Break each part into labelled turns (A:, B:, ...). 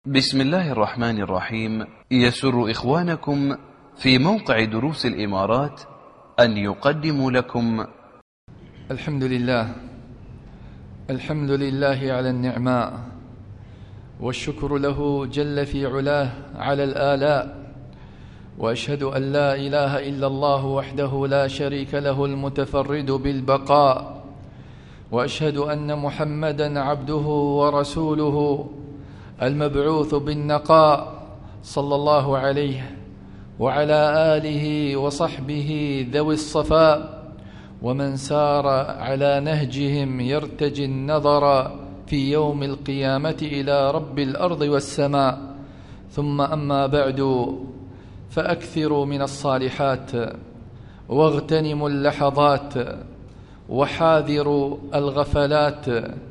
A: بسم الله الرحمن الرحيم. يسر إخوانكم في موقع دروس الإمارات أن يقدموا لكم
B: الحمد لله على النعماء، والشكر له جل في علاه على الآلاء، وأشهد أن لا إله إلا الله وحده لا شريك له المتفرد بالبقاء، وأشهد أن محمدًا عبده ورسوله المبعوث بالنقاء، صلى الله عليه وعلى آله وصحبه ذوي الصفاء، ومن سار على نهجهم يرتجي النظر في يوم القيامة إلى رب الأرض والسماء. ثم أما بعد، فأكثروا من الصالحات واغتنموا اللحظات وحاذروا الغفلات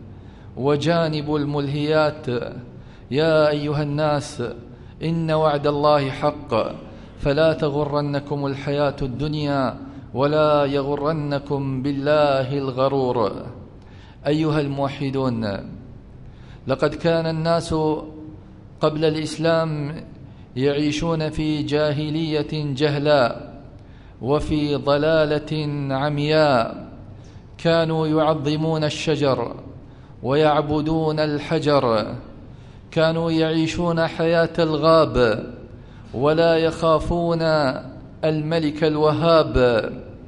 B: وجانبوا الملهيات. يا أيها الناس، إن وعد الله حق، فلا تغرنكم الحياة الدنيا ولا يغرنكم بالله الغرور. أيها الموحدون، لقد كان الناس قبل الإسلام يعيشون في جاهلية جهلاء وفي ضلالة عمياء، كانوا يعظمون الشجر ويعبدون الحجر، كانوا يعيشون حياة الغاب ولا يخافون الملك الوهاب.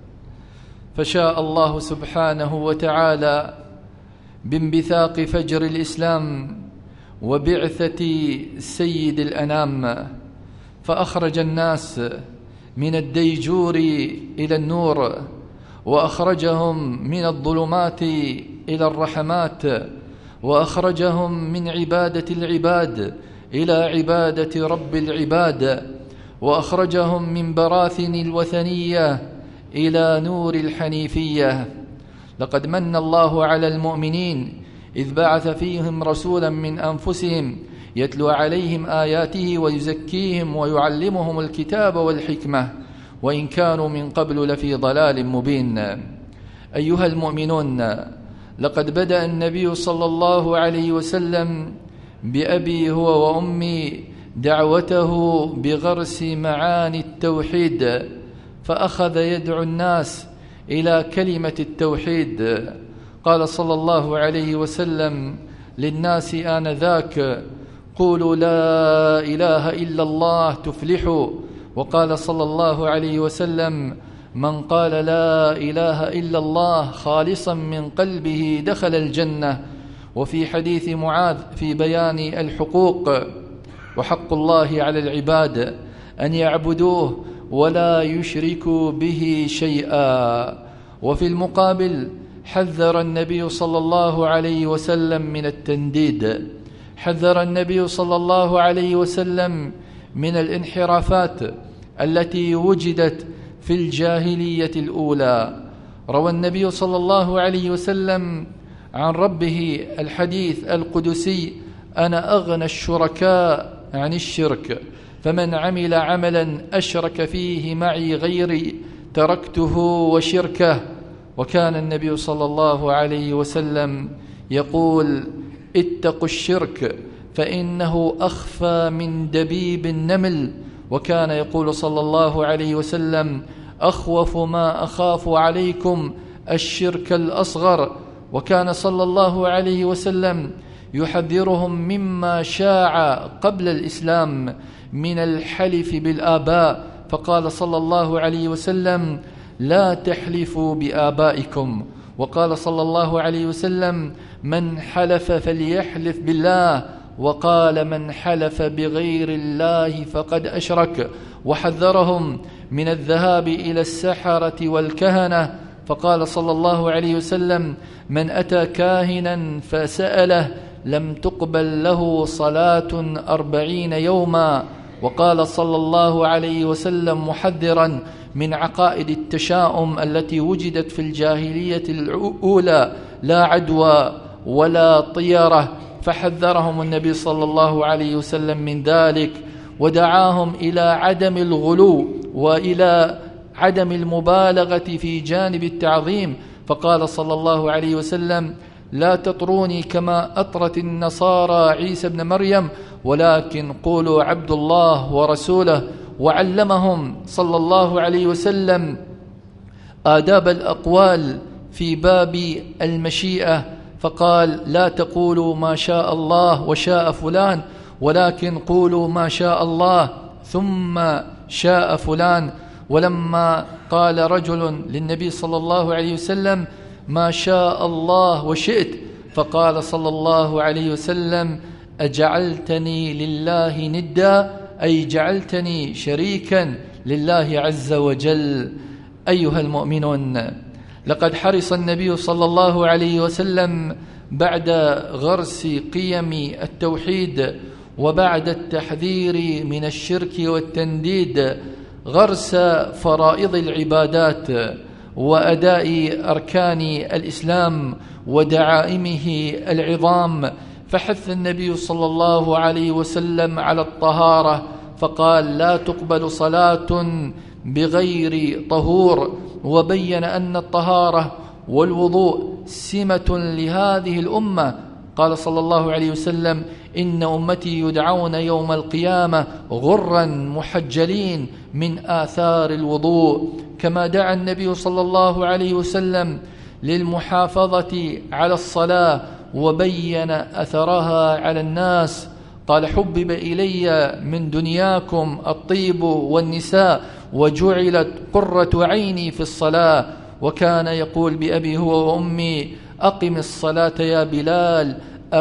B: فشاء الله سبحانه وتعالى بانبثاق فجر الإسلام وبعثة سيد الأنام، فأخرج الناس من الديجور إلى النور، وأخرجهم من الظلمات إلى الرحمات، وأخرجهم من عبادة العباد إلى عبادة رب العباد، وأخرجهم من براثن الوثنية إلى نور الحنيفية. لقد من الله على المؤمنين إذ بعث فيهم رسولا من أنفسهم يتلو عليهم آياته ويزكيهم ويعلمهم الكتاب والحكمة، وإن كانوا من قبل لفي ضلال مبين. أيها المؤمنون، لقد بدأ النبي صلى الله عليه وسلم بأبي هو وأمي دعوته بغرس معاني التوحيد، فأخذ يدعو الناس إلى كلمة التوحيد. قال صلى الله عليه وسلم للناس آنذاك: قولوا لا إله إلا الله تفلحوا. وقال صلى الله عليه وسلم: من قال لا إله إلا الله خالصا من قلبه دخل الجنة. وفي حديث معاذ في بيان الحقوق وحق الله على العباد أن يعبدوه ولا يشركوا به شيئا. وفي المقابل حذر النبي صلى الله عليه وسلم من التنديد، حذر النبي صلى الله عليه وسلم من الانحرافات التي وجدت في الجاهلية الأولى. روى النبي صلى الله عليه وسلم عن ربه الحديث القدسي: أنا أغنى الشركاء عن الشرك، فمن عمل عملا أشرك فيه معي غيري تركته وشركه. وكان النبي صلى الله عليه وسلم يقول: اتقوا الشرك فإنه أخفى من دبيب النمل. وكان يقول صلى الله عليه وسلم: أخوف ما أخاف عليكم الشرك الأصغر. وكان صلى الله عليه وسلم يحذرهم مما شاع قبل الإسلام من الحلف بالآباء، فقال صلى الله عليه وسلم: لا تحلفوا بآبائكم. وقال صلى الله عليه وسلم: من حلف فليحلف بالله. وقال: من حلف بغير الله فقد أشرك. وحذرهم من الذهاب إلى السحرة والكهنة، فقال صلى الله عليه وسلم: من أتى كاهنا فسأله لم تقبل له صلاة 40 يوما. وقال صلى الله عليه وسلم محذرا من عقائد التشاؤم التي وجدت في الجاهلية الأولى: لا عدوى ولا طيرة، فحذرهم النبي صلى الله عليه وسلم من ذلك، ودعاهم إلى عدم الغلو وإلى عدم المبالغة في جانب التعظيم، فقال صلى الله عليه وسلم: لا تطروني كما أطرت النصارى عيسى بن مريم، ولكن قولوا عبد الله ورسوله. وعلمهم صلى الله عليه وسلم آداب الأقوال في باب المشيئة، فقال: لا تقولوا ما شاء الله وشاء فلان، ولكن قولوا ما شاء الله ثم شاء فلان. ولما قال رجل للنبي صلى الله عليه وسلم: ما شاء الله وشئت، فقال صلى الله عليه وسلم: أجعلتني لله ندا، أي جعلتني شريكا لله عز وجل. أيها المؤمنون، لقد حرص النبي صلى الله عليه وسلم بعد غرس قيم التوحيد وبعد التحذير من الشرك والتنديد غرس فرائض العبادات وأداء أركان الإسلام ودعائمه العظام، فحث النبي صلى الله عليه وسلم على الطهارة، فقال: لا تقبل صلاة بغير طهور، وبين أن الطهارة والوضوء سمة لهذه الأمة. قال صلى الله عليه وسلم: إن أمتي يدعون يوم القيامة غرا محجلين من آثار الوضوء. كما دعا النبي صلى الله عليه وسلم للمحافظة على الصلاة وبين أثرها على الناس، قال: حبب إلي من دنياكم الطيب والنساء وجعلت قرة عيني في الصلاة. وكان يقول بأبي هو وأمي: أقم الصلاة يا بلال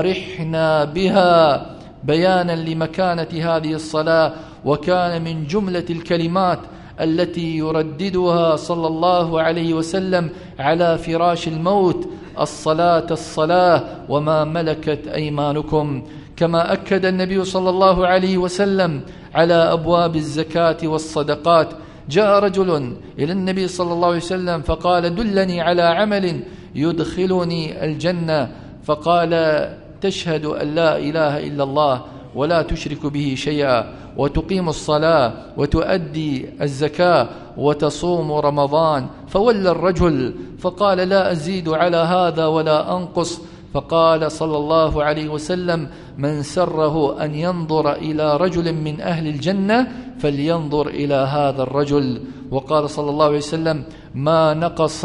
B: أرحنا بها، بيانا لمكانة هذه الصلاة. وكان من جملة الكلمات التي يرددها صلى الله عليه وسلم على فراش الموت: الصلاة الصلاة وما ملكت أيمانكم. كما أكد النبي صلى الله عليه وسلم على أبواب الزكاة والصدقات. جاء رجل إلى النبي صلى الله عليه وسلم فقال: دلني على عمل يدخلني الجنة. فقال: تشهد أن لا إله إلا الله ولا تشرك به شيئا، وتقيم الصلاة، وتؤدي الزكاة، وتصوم رمضان. فولى الرجل فقال: لا أزيد على هذا ولا أنقص. فقال صلى الله عليه وسلم: من سره أن ينظر إلى رجل من أهل الجنة فلينظر إلى هذا الرجل. وقال صلى الله عليه وسلم: ما نقص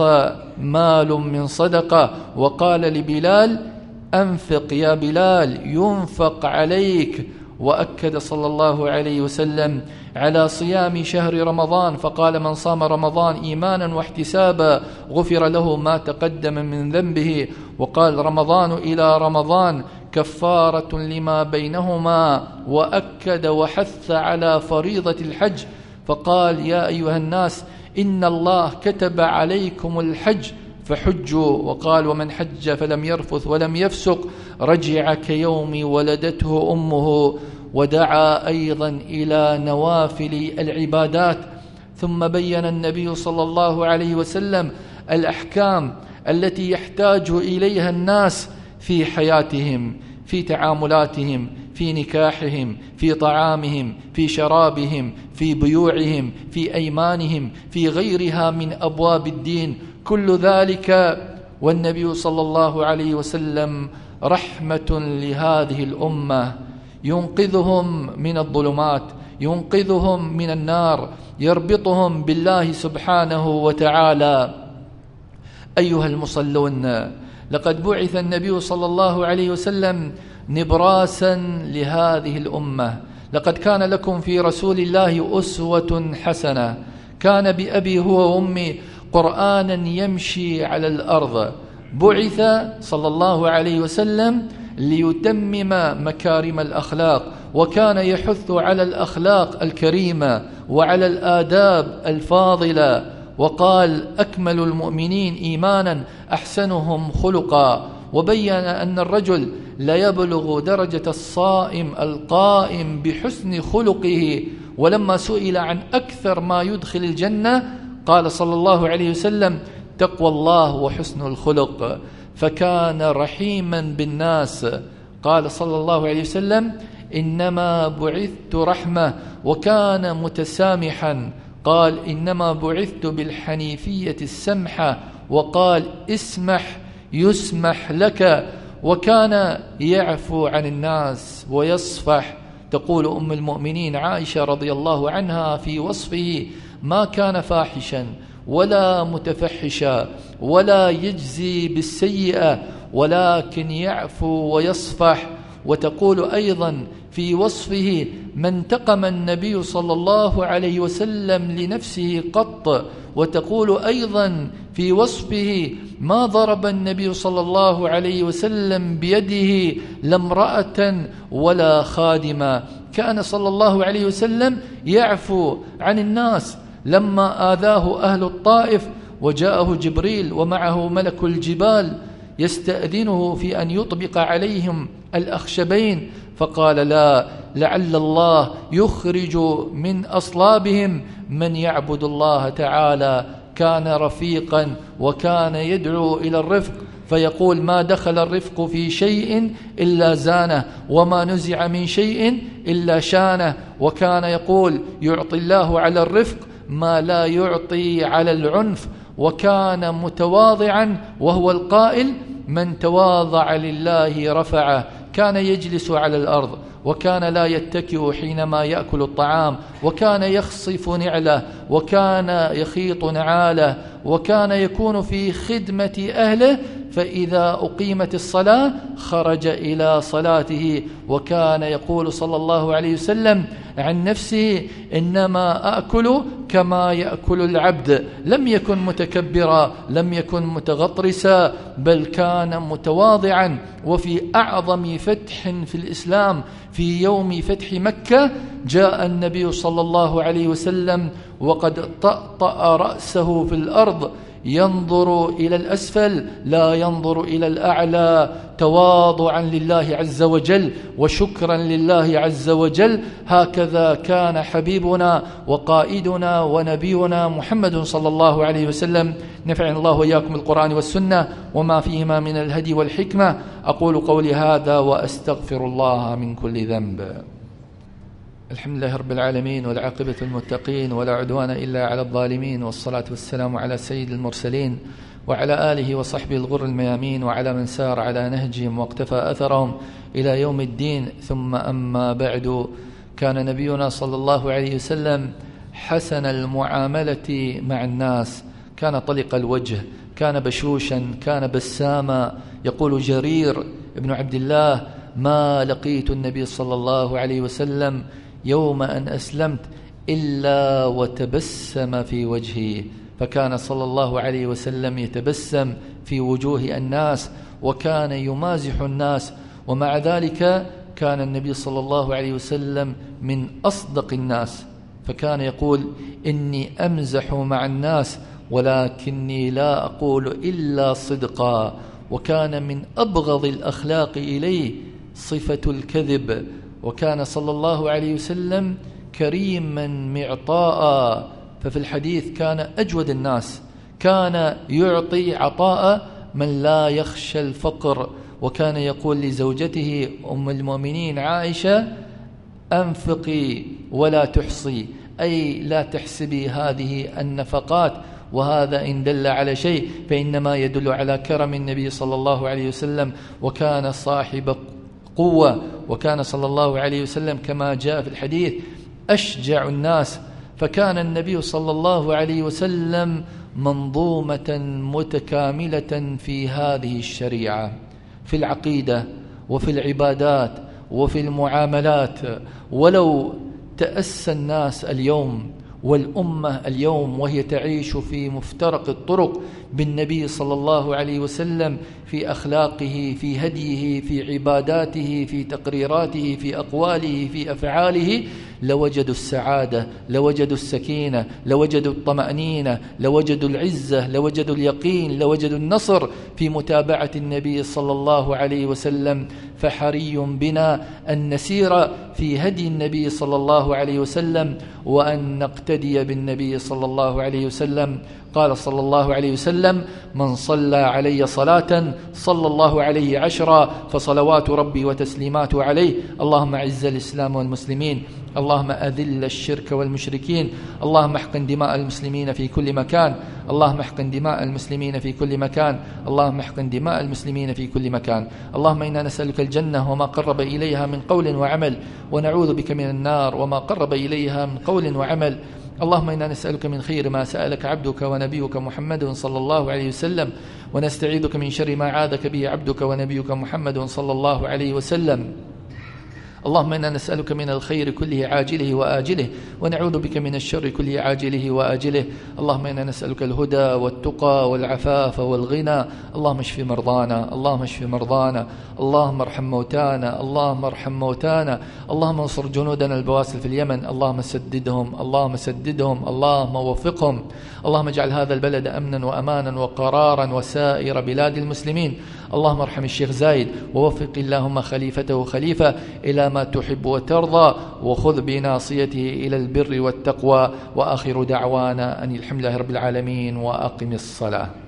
B: مال من صدقة. وقال لبلال: أنفق يا بلال ينفق عليك. وأكد صلى الله عليه وسلم على صيام شهر رمضان، فقال: من صام رمضان إيمانا واحتسابا غفر له ما تقدم من ذنبه. وقال: رمضان إلى رمضان كفارة لما بينهما. وأكد وحث على فريضة الحج، فقال: يا أيها الناس إن الله كتب عليكم الحج فحجوا. وقال: ومن حج فلم يرفث ولم يفسق رجع كيوم ولدته أمه. ودعا أيضا إلى نوافل العبادات. ثم بين النبي صلى الله عليه وسلم الأحكام التي يحتاج إليها الناس في حياتهم، في تعاملاتهم، في نكاحهم، في طعامهم، في شرابهم، في بيوعهم، في أيمانهم، في غيرها من أبواب الدين. كل ذلك والنبي صلى الله عليه وسلم رحمة لهذه الأمة، ينقذهم من الظلمات، ينقذهم من النار، يربطهم بالله سبحانه وتعالى. أيها المصلون، لقد بعث النبي صلى الله عليه وسلم نبراسا لهذه الأمة. لقد كان لكم في رسول الله أسوة حسنة، كان بأبي هو وأمي قرآنا يمشي على الأرض. بعث صلى الله عليه وسلم ليتمم مكارم الأخلاق، وكان يحث على الأخلاق الكريمة وعلى الآداب الفاضلة. وقال: أكمل المؤمنين إيمانا أحسنهم خلقا. وبين أن الرجل لا يبلغ درجة الصائم القائم بحسن خلقه. ولما سئل عن أكثر ما يدخل الجنة قال صلى الله عليه وسلم: تقوى الله وحسن الخلق. فكان رحيما بالناس. قال صلى الله عليه وسلم: إنما بعثت رحمة. وكان متسامحا، قال: إنما بعثت بالحنيفية السمحة. وقال: اسمح يسمح لك. وكان يعفو عن الناس ويصفح تقول أم المؤمنين عائشة رضي الله عنها في وصفه: ما كان فاحشا ولا متفحشا ولا يجزي بالسيئة ولكن يعفو ويصفح. وتقول أيضا في وصفه: ما انتقم النبي صلى الله عليه وسلم لنفسه قط. وتقول أيضا في وصفه: ما ضرب النبي صلى الله عليه وسلم بيده لا امرأة ولا خادمة. كان صلى الله عليه وسلم يعفو عن الناس. لما آذاه أهل الطائف وجاءه جبريل ومعه ملك الجبال يستأذنه في أن يطبق عليهم الأخشبين، فقال: لا، لعل الله يخرج من أصلابهم من يعبد الله تعالى. كان رفيقا وكان يدعو إلى الرفق، فيقول: ما دخل الرفق في شيء إلا زانه، وما نزع من شيء إلا شانه. وكان يقول: يعطي الله على الرفق ما لا يعطي على العنف. وكان متواضعا وهو القائل: من تواضع لله رفعه. كان يجلس على الأرض، وكان لا يتكئ حينما يأكل الطعام، وكان يخصف نعله، وكان يخيط نعاله، وكان يكون في خدمة أهله، فإذا أقيمت الصلاة خرج إلى صلاته. وكان يقول صلى الله عليه وسلم عن نفسه: إنما أأكل كما يأكل العبد. لم يكن متكبرا، لم يكن متغطرسا، بل كان متواضعا. وفي أعظم فتح في الإسلام في يوم فتح مكة جاء النبي صلى الله عليه وسلم وقد طأطأ رأسه في الأرض ينظر إلى الأسفل لا ينظر إلى الأعلى، تواضعا لله عز وجل وشكرا لله عز وجل. هكذا كان حبيبنا وقائدنا ونبينا محمد صلى الله عليه وسلم. نفعنا الله وإياكم القرآن والسنة وما فيهما من الهدي والحكمة. أقول قولي هذا وأستغفر الله من كل ذنب. الحمد لله رب العالمين، والعاقبة المتقين، ولا عدوان إلا على الظالمين، والصلاة والسلام على سيد المرسلين وعلى آله وصحبه الغر الميامين، وعلى من سار على نهجهم واقتفى أثرهم إلى يوم الدين. ثم أما بعد، كان نبينا صلى الله عليه وسلم حسن المعاملة مع الناس، كان طلق الوجه، كان بشوشا، كان بساما. يقول جرير ابن عبد الله: ما لقيت النبي صلى الله عليه وسلم يوم أن أسلمت إلا وتبسم في وجهي. فكان صلى الله عليه وسلم يتبسم في وجوه الناس، وكان يمازح الناس. ومع ذلك كان النبي صلى الله عليه وسلم من أصدق الناس، فكان يقول: إني أمزح مع الناس ولكني لا أقول إلا صدقا. وكان من أبغض الأخلاق إليه صفة الكذب. وكان صلى الله عليه وسلم كريما معطاء، ففي الحديث كان أجود الناس، كان يعطي عطاء من لا يخشى الفقر. وكان يقول لزوجته أم المؤمنين عائشة: أنفقي ولا تحصي، أي لا تحسبي هذه النفقات. وهذا إن دل على شيء فإنما يدل على كرم النبي صلى الله عليه وسلم. وكان صاحب قوة، وكان صلى الله عليه وسلم كما جاء في الحديث أشجع الناس. فكان النبي صلى الله عليه وسلم منظومة متكاملة في هذه الشريعة، في العقيدة وفي العبادات وفي المعاملات. ولو تأسى الناس اليوم والأمة اليوم وهي تعيش في مفترق الطرق بالنبي صلى الله عليه وسلم في أخلاقه، في هديه، في عباداته، في تقريراته، في أقواله، في أفعاله، لوجدوا السعادة، لوجدوا السكينة، لوجدوا الطمأنينة، لوجدوا العزة، لوجدوا اليقين، لوجدوا النصر في متابعة النبي صلى الله عليه وسلم. فحري بنا أن نسير في هدي النبي صلى الله عليه وسلم وأن نقتدي بالنبي صلى الله عليه وسلم. قال صلى الله عليه وسلم: من صلى علي صلاة صلى الله عليه 10، فصلوات ربي وتسليماته عليه. اللهم أعز الإسلام والمسلمين، اللهم أذل الشرك والمشركين، اللهم احقن دماء المسلمين في كل مكان، اللهم احقن دماء المسلمين في كل مكان، اللهم احقن دماء المسلمين في كل مكان. اللهم إنا نسألك الجنة وما قرب إليها من قول وعمل، ونعوذ بك من النار وما قرب إليها من قول وعمل. اللهم إنا نسألك من خير ما سألك عبدك ونبيك محمد صلى الله عليه وسلم، ونستعيذك من شر ما عاذك به عبدك ونبيك محمد صلى الله عليه وسلم. اللهم إنا نسألك من الخير كله عاجله وآجله، ونعوذ بك من الشر كله عاجله وآجله. اللهم إنا نسألك الهدى والتقى والعفاف والغنى. اللهم اشف مرضانا، اللهم اشف مرضانا، اللهم ارحم موتانا، اللهم ارحم موتانا. اللهم انصر جنودنا البواسل في اليمن، اللهم سددهم، اللهم سددهم، اللهم وفقهم. اللهم اجعل هذا البلد أمنا وأمانا وقرارا وسائر بلاد المسلمين. اللهم ارحم الشيخ زايد، ووفق اللهم خليفته خليفة إلى ما تحب وترضى، وخذ بناصيته إلى البر والتقوى. وآخر دعوانا أن الحمد لله رب العالمين، وأقم الصلاة.